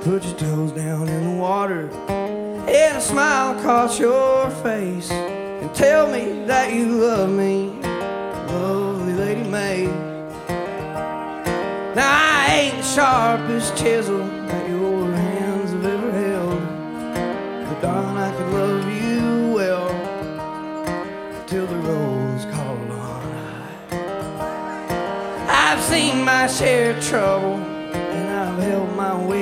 Put your toes down in the water and a smile across your face, and tell me that you love me, lovely Lady May. Now I ain't the sharpest chisel that your hands have ever held, but darling, I could love you well till the rose called on. I've seen my share of trouble and I've held my way